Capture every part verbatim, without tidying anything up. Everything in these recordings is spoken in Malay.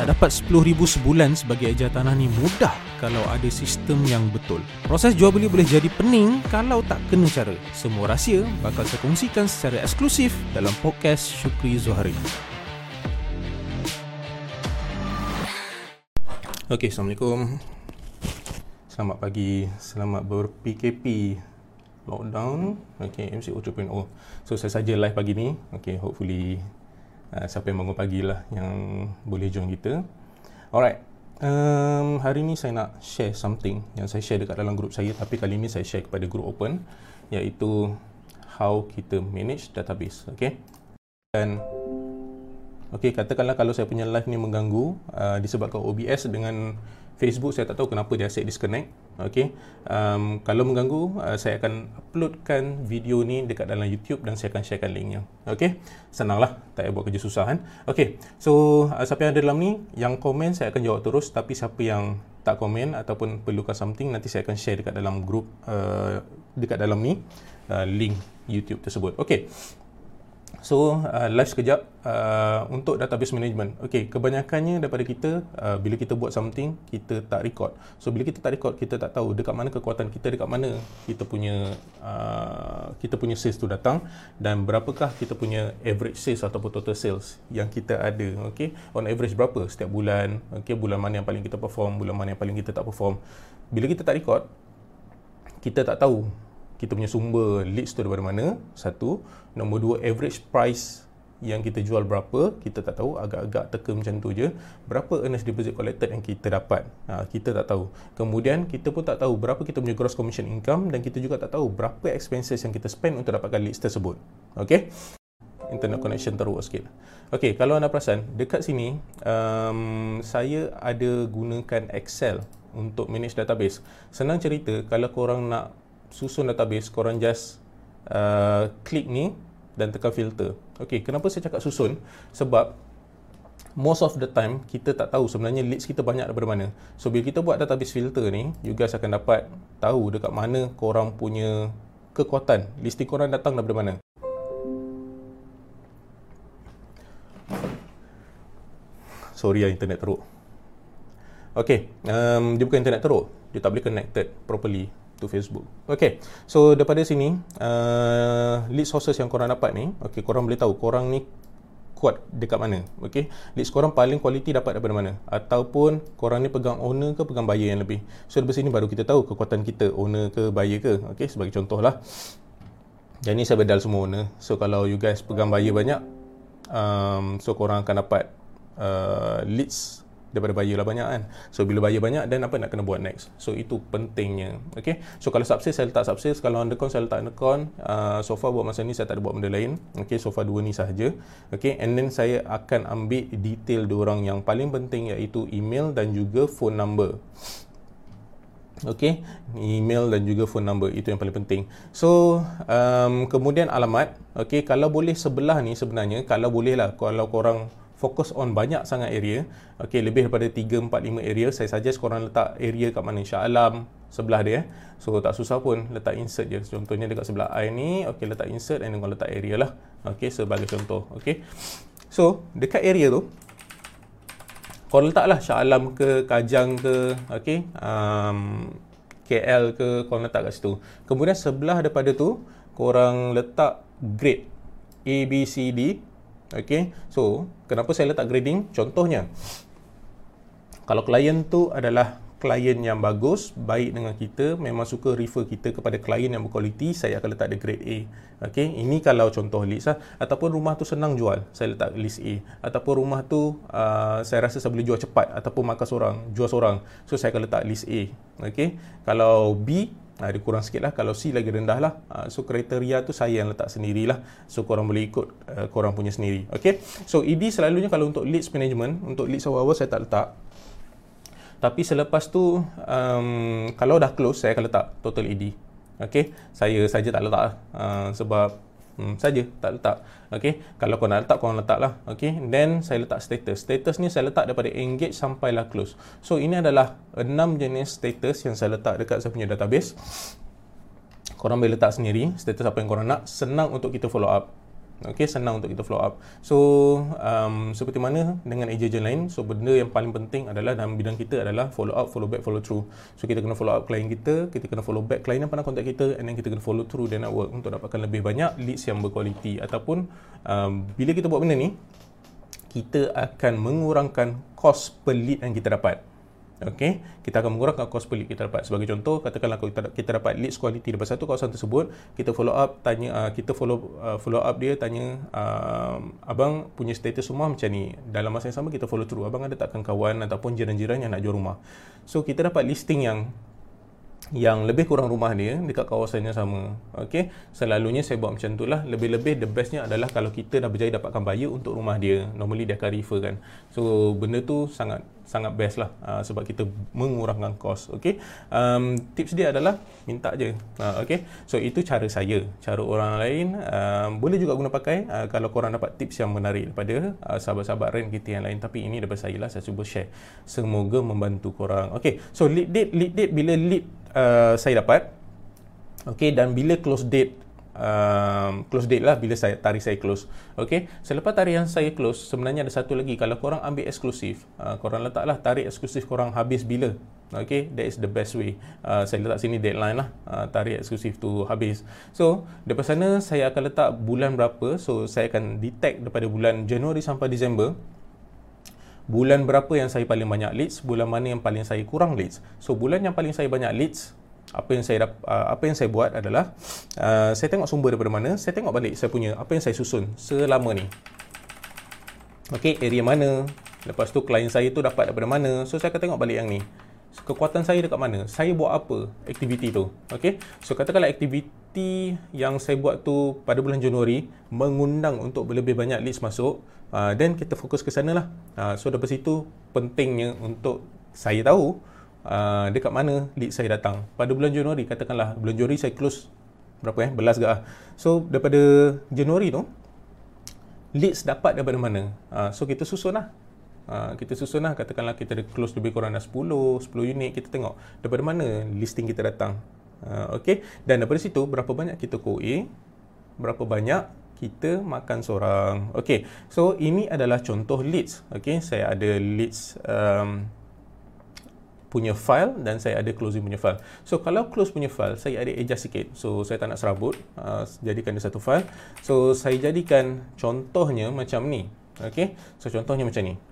Nak dapat sepuluh ribu sebulan sebagai eja tanah ni mudah kalau ada sistem yang betul. Proses jual beli boleh jadi pening kalau tak kena cara. Semua rahsia bakal saya kongsikan secara eksklusif dalam podcast Syukri Zuhari. Okey, Assalamualaikum. Selamat pagi, selamat ber-P K P lockdown. Okey, M C O dua titik kosong. So saya saja live pagi ni. Okey, hopefully uh, siapa yang bangun pagi lah yang boleh join kita. Alright. Um, hari ni saya nak share something yang saya share dekat dalam grup saya, tapi kali ni saya share kepada grup open, iaitu how kita manage database. Okey. Dan okey, katakanlah kalau saya punya live ni mengganggu uh, disebabkan O B S dengan Facebook, saya tak tahu kenapa dia asyik disconnect. Okey, um, kalau mengganggu, uh, saya akan uploadkan video ni dekat dalam YouTube dan saya akan sharekan linknya. Okey, senanglah, tak payah buat kerja susah kan. Okey, so uh, siapa yang ada dalam ni, yang komen saya akan jawab terus, tapi siapa yang tak komen ataupun perlukan something, nanti saya akan share dekat dalam group, uh, dekat dalam ni, uh, link YouTube tersebut. Okey. So, uh, live sekejap uh, untuk database management. Okey, kebanyakannya daripada kita, uh, bila kita buat something, kita tak record. So, bila kita tak record, kita tak tahu dekat mana kekuatan kita, dekat mana kita punya uh, kita punya sales tu datang, dan berapakah kita punya average sales ataupun total sales yang kita ada. Okey, on average berapa setiap bulan. Okey, bulan mana yang paling kita perform, bulan mana yang paling kita tak perform. Bila kita tak record, kita tak tahu kita punya sumber leads tu daripada mana, satu. Nombor dua, average price yang kita jual berapa, kita tak tahu, agak-agak teka macam tu je. Berapa earnest deposit collected yang kita dapat, ha, kita tak tahu. Kemudian kita pun tak tahu berapa kita punya gross commission income, dan kita juga tak tahu berapa expenses yang kita spend untuk dapatkan leads tersebut. Okey, internet connection teruk sikit. Okey, kalau anda perasan, dekat sini um, saya ada gunakan Excel untuk manage database. Senang cerita, kalau korang nak susun database, korang just uh, klik ni dan tekan filter. Okey, kenapa saya cakap susun? Sebab most of the time kita tak tahu sebenarnya leads kita banyak daripada mana. So bila kita buat database filter ni, you guys akan dapat tahu dekat mana korang punya kekuatan, listing korang datang daripada mana. Sorry ya, internet teruk. Okey, um, dia bukan internet teruk, dia tak boleh connected properly to Facebook. Okay, so daripada sini uh, lead sources yang korang dapat ni, okay, korang boleh tahu korang ni kuat dekat mana. Okay, leads korang paling quality dapat daripada mana, ataupun korang ni pegang owner ke pegang buyer yang lebih. So dari sini baru kita tahu kekuatan kita, owner ke buyer ke. Okay, sebagai contoh lah, dan ni saya bedal semua owner. So kalau you guys pegang buyer banyak, um, so korang akan dapat uh, leads daripada buyer lah banyak kan. So bila buyer banyak, dan apa nak kena buat next. So itu pentingnya. Okay, so kalau subsales saya letak subsales, kalau undercon saya letak undercon. uh, So far buat masa ni saya tak ada buat benda lain. Okay, so far dua ni sahaja. Okay, and then saya akan ambil detail diorang yang paling penting, iaitu email dan juga phone number. Okay, email dan juga phone number, itu yang paling penting. So um, kemudian alamat. Okay, kalau boleh sebelah ni sebenarnya, kalau boleh lah, kalau korang fokus on banyak sangat area, okay, lebih daripada tiga, empat, lima area, saya suggest korang letak area kat mana, Shah Alam sebelah dia. So tak susah pun, letak insert je. Contohnya dekat sebelah I ni, okay, letak insert and then korang letak area lah. Okay, sebagai contoh. Okay, so dekat area tu korang letak lah Shah Alam ke, Kajang ke, okay, um, K L ke, korang letak kat situ. Kemudian sebelah daripada tu korang letak grade A, B, C, D. Okay, so kenapa saya letak grading? Contohnya, kalau klien tu adalah klien yang bagus, baik dengan kita, memang suka refer kita kepada klien yang berkualiti, saya akan letak dia grade A. Okay, ini kalau contoh leads lah. Ataupun rumah tu senang jual, saya letak list A. Ataupun rumah tu uh, saya rasa saya boleh jual cepat, ataupun makan seorang, jual seorang, so saya akan letak list A. Okay, kalau B, Ha, dia kurang sikit lah. Kalau C lagi rendah lah. Ha, so kriteria tu saya yang letak sendirilah. So korang boleh ikut uh, korang punya sendiri. Okay, so E D selalunya kalau untuk leads management, untuk leads awal-awal saya tak letak. Tapi selepas tu um, kalau dah close, saya akan letak total E D. Okay, saya saja tak letak lah. Uh, sebab Hmm, saja tak letak. Okey, kalau kau nak letak, kau letak lah. Okey, then saya letak status. Status ni saya letak daripada engage sampailah close. So ini adalah enam jenis status yang saya letak dekat saya punya database. Korang boleh letak sendiri status apa yang korang nak, senang untuk kita follow up. Okey, senang untuk kita follow up. So, um, seperti mana dengan agent lain, so benda yang paling penting adalah dalam bidang kita adalah follow up, follow back, follow through. So, kita kena follow up klien kita, kita kena follow back klien yang pernah contact kita, and then kita kena follow through their network untuk dapatkan lebih banyak leads yang berkualiti. Ataupun, um, bila kita buat benda ni, kita akan mengurangkan kos per lead yang kita dapat. Okey, kita akan mengurangkan kos per lead kita dapat. Sebagai contoh, katakanlah kita, kita dapat leads quality daripada satu kawasan tersebut, kita follow up, tanya, uh, kita follow uh, follow up dia, tanya, uh, abang punya status rumah macam ni. Dalam masa yang sama, kita follow through. Abang ada takkan kawan ataupun jiran-jiran yang nak jual rumah? So, kita dapat listing yang yang lebih kurang rumah dia dekat kawasan yang sama. Okey, selalunya saya buat macam itulah. Lebih-lebih the bestnya adalah kalau kita dah berjaya dapatkan buyer untuk rumah dia, normally dia akan refer kan. So benda tu sangat sangat best lah, uh, sebab kita mengurangkan kos. Okey, um, tips dia adalah minta je. Uh, Okey, so itu cara saya. Cara orang lain uh, boleh juga guna pakai uh, kalau korang dapat tips yang menarik daripada uh, sahabat-sahabat rent kita yang lain. Tapi ini daripada saya lah, saya cuba share. Semoga membantu korang. Okey, so lead date, lead date bila lead Uh, saya dapat, okey, dan bila close date, um, close date lah bila saya tarikh saya close. Okey, selepas tarikh yang saya close, sebenarnya ada satu lagi. Kalau korang ambil eksklusif, uh, korang letaklah tarikh eksklusif korang habis bila. Okey, that is the best way. Uh, saya letak sini deadline lah, uh, tarikh eksklusif tu habis. So daripada sana saya akan letak bulan berapa. So saya akan detect daripada bulan Januari sampai Disember, bulan berapa yang saya paling banyak leads, bulan mana yang paling saya kurang leads. So bulan yang paling saya banyak leads, apa yang saya uh, apa yang saya buat adalah uh, saya tengok sumber daripada mana, saya tengok balik saya punya apa yang saya susun selama ni. Okey, area mana, lepas tu klien saya tu dapat daripada mana. So saya akan tengok balik yang ni, kekuatan saya dekat mana, saya buat apa aktiviti tu. Okey, so katakanlah aktiviti yang saya buat tu pada bulan Januari mengundang untuk lebih banyak leads masuk, uh, then kita fokus ke sana lah. Uh, so daripada situ pentingnya untuk saya tahu uh, dekat mana lead saya datang. Pada bulan Januari, katakanlah bulan Januari saya close berapa eh, belas ke. So daripada Januari tu leads dapat daripada mana, uh, so kita susun lah. Uh, kita susun lah, katakanlah kita ada close lebih kurang dah sepuluh unit, kita tengok daripada mana listing kita datang. Uh, Okey, dan daripada situ berapa banyak kita Q A, berapa banyak kita makan seorang. Okey, so ini adalah contoh leads. Okey, saya ada leads um, punya file dan saya ada closing punya file. So kalau close punya file, saya ada adjust sikit. So saya tak nak serabut, uh, jadikan dia satu file. So saya jadikan contohnya macam ni. Okey, so contohnya macam ni.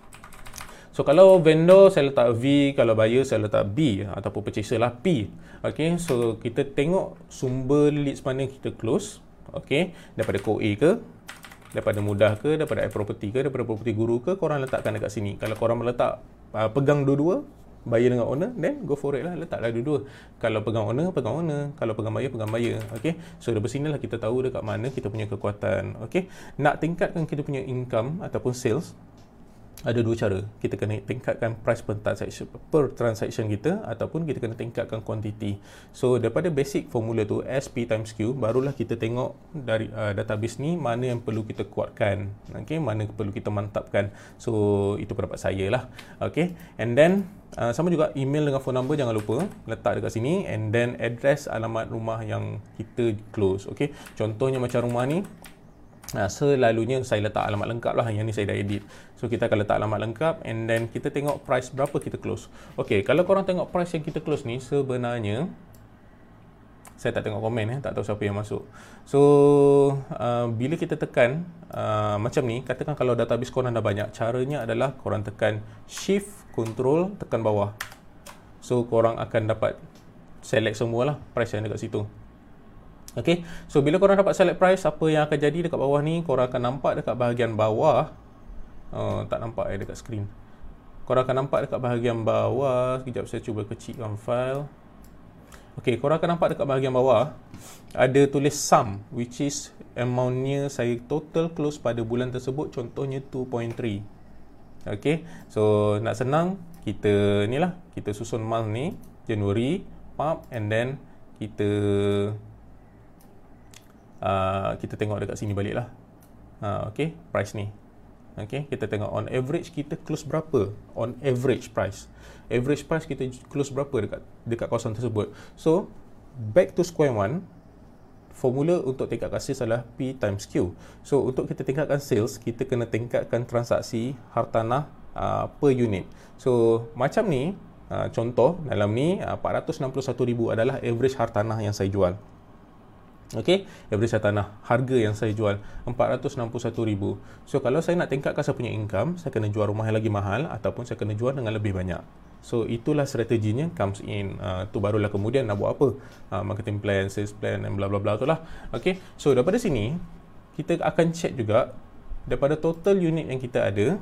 So kalau vendor saya letak V, kalau buyer saya letak B, ataupun purchaser lah P. Okey, so kita tengok sumber leads mana kita close. Okey, daripada Q A ke, daripada mudah ke, daripada iProperty ke, daripada property guru ke, korang letakkan dekat sini. Kalau korang meletak uh, pegang dua-dua, buyer dengan owner, then go for it lah, letaklah dua-dua. Kalau pegang owner, pegang owner. Kalau pegang buyer, pegang buyer. Okey, so dari sini lah kita tahu dekat mana kita punya kekuatan. Okey, nak tingkatkan kita punya income ataupun sales, ada dua cara. Kita kena tingkatkan price per transaction, per transaction kita, ataupun kita kena tingkatkan quantity. So daripada basic formula tu, S P times Q, barulah kita tengok dari uh, database ni mana yang perlu kita kuatkan, okay, mana perlu kita mantapkan. So itu pendapat saya lah. Okay, and then uh, sama juga email dengan phone number jangan lupa letak dekat sini, and then address alamat rumah yang kita close. Okay, contohnya macam rumah ni, Nah, selalunya saya letak alamat lengkap lah, yang ni saya dah edit. So kita akan letak alamat lengkap, and then kita tengok price berapa kita close. Ok, kalau korang tengok price yang kita close ni, sebenarnya saya tak tengok komen, eh, tak tahu siapa yang masuk. So uh, bila kita tekan uh, macam ni, katakan kalau database korang dah banyak, caranya adalah korang tekan shift, control, tekan bawah. So korang akan dapat select semualah price yang dekat situ. Okay, so bila korang dapat select price, apa yang akan jadi dekat bawah ni, korang akan nampak dekat bahagian bawah, uh, tak nampak eh dekat screen. Korang akan nampak dekat bahagian bawah, sekejap saya cuba kecilkan file. Okay, korang akan nampak dekat bahagian bawah ada tulis sum, which is amountnya saya total close pada bulan tersebut, contohnya two point three. Okay, so nak senang, kita ni lah, kita susun month ni, Januari, pub, and then kita Uh, kita tengok dekat sini balik lah. uh, Ok, price ni. Ok, kita tengok on average kita close berapa. On average price, average price kita close berapa dekat dekat kawasan tersebut. So back to square one, formula untuk tingkatkan sales adalah P times Q. So untuk kita tingkatkan sales, kita kena tingkatkan transaksi hartanah uh, per unit. So macam ni, uh, contoh dalam ni uh, empat ratus enam puluh satu ribu adalah average hartanah yang saya jual. Okey, average hartanah, harga yang saya jual empat ratus enam puluh satu ribu. So kalau saya nak tingkatkan saya punya income, saya kena jual rumah yang lagi mahal ataupun saya kena jual dengan lebih banyak. So itulah strateginya comes in. Uh, tu barulah kemudian nak buat apa? Uh, marketing plan, sales plan dan bla bla bla tu lah. Okey. So daripada sini kita akan check juga daripada total unit yang kita ada.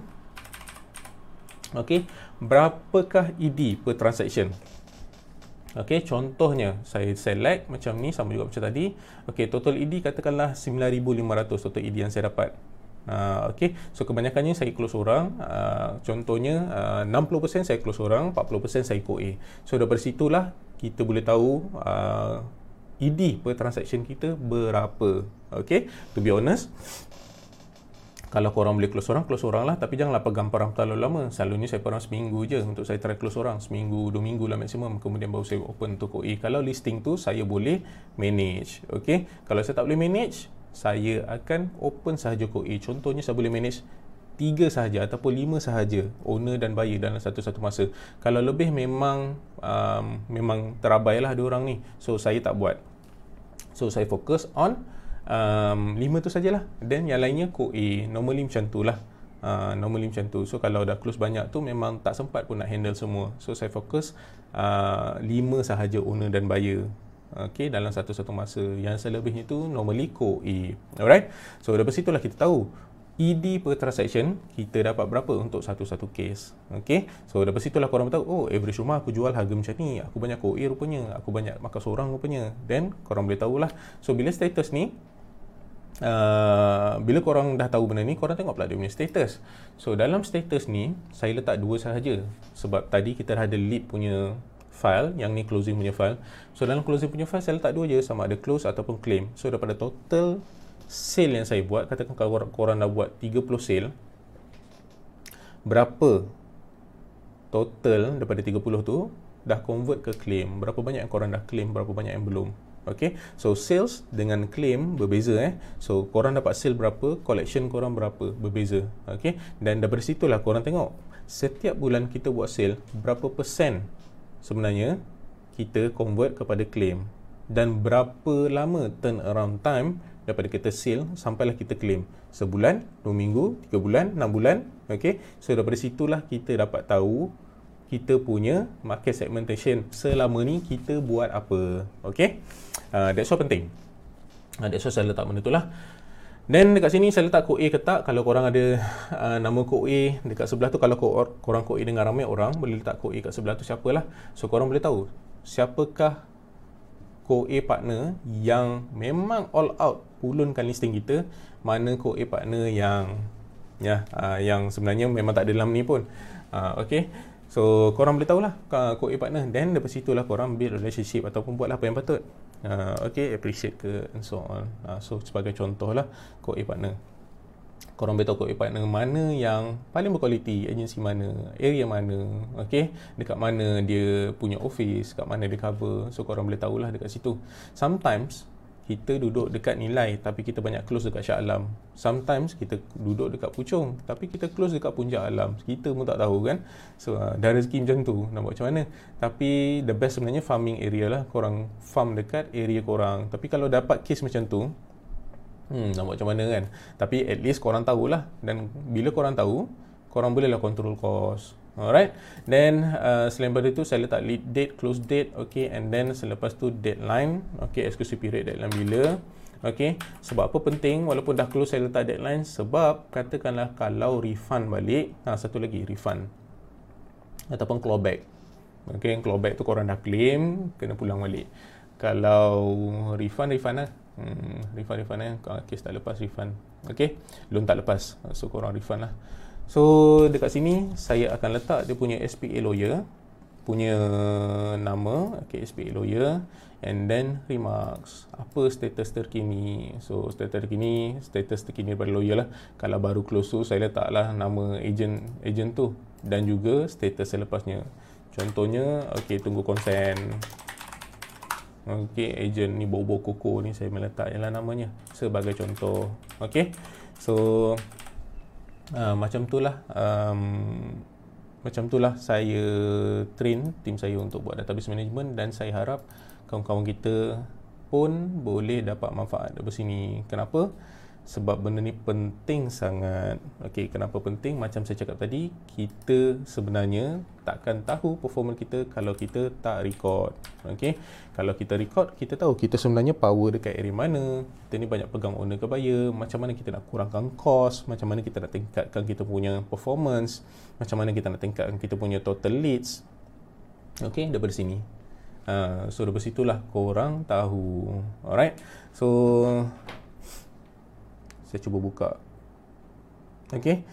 Okey, berapakah E D per transaction? Okey, contohnya saya select macam ni, sama juga macam tadi. Okey, total E D katakanlah sembilan ribu lima ratus total E D yang saya dapat. Uh, Okey, so kebanyakannya saya close orang. Uh, contohnya uh, enam puluh peratus saya close orang, empat puluh peratus saya co A. So daripada situlah kita boleh tahu uh, E D per transaction kita berapa. Okey, to be honest, kalau korang boleh close orang, close orang lah. Tapi janganlah pegang parang terlalu lama. Selalunya saya parang seminggu je untuk saya try close orang. Seminggu, dua minggu lah maksimum. Kemudian baru saya open untuk co A. Kalau listing tu saya boleh manage. Okay. Kalau saya tak boleh manage, saya akan open sahaja co A. Contohnya saya boleh manage tiga sahaja ataupun lima sahaja owner dan buyer dalam satu-satu masa. Kalau lebih memang um, memang terabai lah diorang ni. So saya tak buat. So saya fokus on Um, lima tu sajalah. Then yang lainnya co A. Normally macam tu lah. uh, Normally macam tu. So kalau dah close banyak tu memang tak sempat pun nak handle semua. So saya fokus uh, lima sahaja owner dan buyer, okay, dalam satu-satu masa. Yang selebihnya tu normally co A. Alright. So dari situlah kita tahu E D per transaction kita dapat berapa untuk satu-satu case. Okay. So dari situlah korang tahu, oh average rumah aku jual harga macam ni, aku banyak co A rupanya, aku banyak makan seorang rupanya. Then korang boleh tahulah. So bila status ni, Uh, bila korang dah tahu benda ni, korang tengok pula dia punya status. So dalam status ni saya letak dua sahaja. Sebab tadi kita dah ada lead punya file, yang ni closing punya file. So dalam closing punya file saya letak dua je, sama ada close ataupun claim. So daripada total sale yang saya buat, katakan kalau korang dah buat tiga puluh sale, berapa total daripada tiga puluh tu dah convert ke claim? Berapa banyak yang korang dah claim, berapa banyak yang belum? Okay, so sales dengan claim berbeza eh. So korang dapat sale berapa, collection korang berapa, berbeza. Okay, dan daripada situlah korang tengok setiap bulan kita buat sale, berapa persen sebenarnya kita convert kepada claim, dan berapa lama turnaround time daripada kita sale sampailah kita claim. Sebulan, dua minggu, tiga bulan, enam bulan. Okay, so daripada situlah kita dapat tahu kita punya market segmentation selama ni kita buat apa. Okay, uh, that's all penting. uh, That's all saya letak benda tu lah. Dan dekat sini saya letak co A ke tak. Kalau korang ada uh, nama co A dekat sebelah tu, kalau korang co A dengan ramai orang, boleh letak co A kat sebelah tu siapalah. So korang boleh tahu siapakah co A partner yang memang all out pulunkan listing kita, mana co A partner yang ya uh, yang sebenarnya memang tak ada dalam ni pun. uh, Okay, so korang boleh tahulah co A partner. Then daripada situlah korang build relationship ataupun buatlah apa yang patut. uh, Okay, appreciate ke and so on. uh, So sebagai contoh lah co A partner, korang boleh tahu co A partner mana yang paling berkualiti, agensi mana, area mana, okay, dekat mana dia punya office, kat mana dia cover. So korang boleh tahulah dekat situ. Sometimes kita duduk dekat Nilai tapi kita banyak close dekat Shah Alam. Sometimes kita duduk dekat Puchong tapi kita close dekat Puncak Alam. Kita pun tak tahu kan. So uh, dah rezeki macam tu, nak buat macam mana. Tapi the best sebenarnya farming area lah. Korang farm dekat area korang. Tapi kalau dapat case macam tu, hmm, nak buat macam mana kan. Tapi at least korang tahulah. Dan bila korang tahu, korang bolehlah control cost. Alright. Then uh, selain daripada itu saya letak lead date, close date, okay, and then selepas tu deadline, okay, exclusive period, deadline bila, okay. Sebab apa penting walaupun dah close saya letak deadline? Sebab katakanlah kalau refund balik, ha, satu lagi refund ataupun clawback, okay, clawback tu korang dah claim, kena pulang balik. Kalau refund, refund lah, hmm, refund, refund lah, case tak lepas refund, okay, belum tak lepas, so korang refund lah. So dekat sini saya akan letak dia punya S P A lawyer punya nama, okay, S P A lawyer, and then remarks, apa status terkini. So status terkini, status terkini daripada lawyer lah. Kalau baru close tu saya letaklah nama agent agent tu dan juga status selepasnya. Contohnya, okay, tunggu konsen. Okey, agent ni bau-bau koko ni saya meletak ialah namanya sebagai contoh. Okey. So uh, macam itulah um, macam itulah saya train tim saya untuk buat database management, dan saya harap kawan-kawan kita pun boleh dapat manfaat dari sini. Kenapa? Sebab benda ni penting sangat. Okey, kenapa penting? Macam saya cakap tadi, kita sebenarnya takkan tahu performance kita kalau kita tak record. Okey, kalau kita record, kita tahu kita sebenarnya power dekat area mana. Kita ni banyak pegang owner kebaya, macam mana kita nak kurangkan cost, macam mana kita nak tingkatkan kita punya performance, macam mana kita nak tingkatkan kita punya total leads. Okey, daripada sini. Uh, so dari situlah korang tahu. Alright. So saya cuba buka. Okey.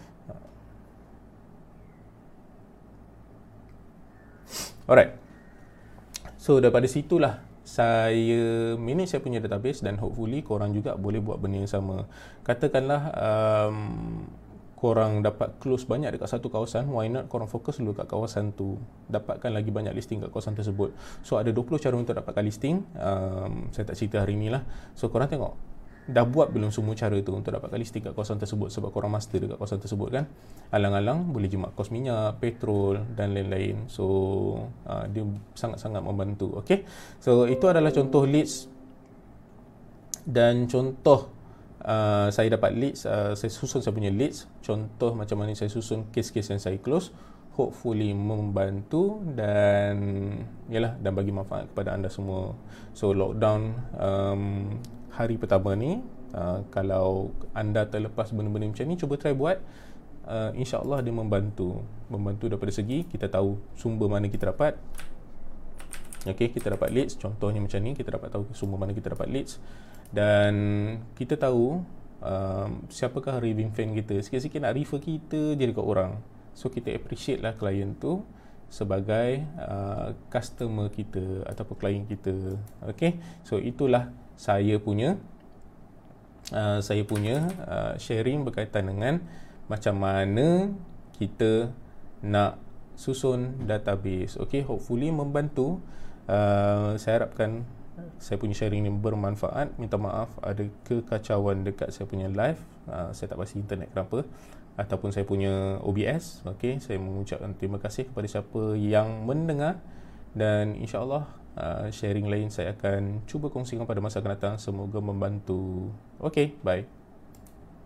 Alright. So daripada situlah saya manage saya punya database, dan hopefully korang juga boleh buat benda yang sama. Katakanlah um, korang dapat close banyak dekat satu kawasan, why not korang fokus dulu kat kawasan tu, dapatkan lagi banyak listing kat kawasan tersebut. So ada dua puluh cara untuk dapatkan listing. um, Saya tak cerita hari ni lah. So korang tengok, dah buat belum semua cara tu untuk dapatkan listing kat kawasan tersebut, sebab korang master dekat kawasan tersebut kan. Alang-alang boleh jimat kos minyak, petrol dan lain-lain. So uh, dia sangat-sangat membantu. Okay, so itu adalah contoh leads, dan contoh Uh, saya dapat leads, uh, saya susun saya punya leads, contoh macam mana saya susun case-case yang saya close, hopefully membantu dan yalah, dan bagi manfaat kepada anda semua. So lockdown um, hari pertama ni, uh, kalau anda terlepas benda-benda macam ni, cuba try buat. uh, InsyaAllah dia membantu membantu daripada segi kita tahu sumber mana kita dapat. Okay, kita dapat leads, contohnya macam ni, kita dapat tahu sumber mana kita dapat leads, dan kita tahu um, siapakah raving fan kita. Sikit-sikit nak refer kita je dekat orang. So kita appreciate lah klien tu sebagai uh, customer kita ataupun klien kita. Okay, so itulah saya punya uh, saya punya uh, sharing berkaitan dengan macam mana kita nak susun database. Okay, hopefully membantu. uh, saya harapkan saya punya sharing ni bermanfaat. Minta maaf ada kekacauan dekat saya punya live. uh, Saya tak pasti internet kenapa, ataupun saya punya O B S. Okay, saya mengucapkan terima kasih kepada siapa yang mendengar, dan insyaAllah uh, sharing lain saya akan cuba kongsikan pada masa akan datang. Semoga membantu. Okay, bye.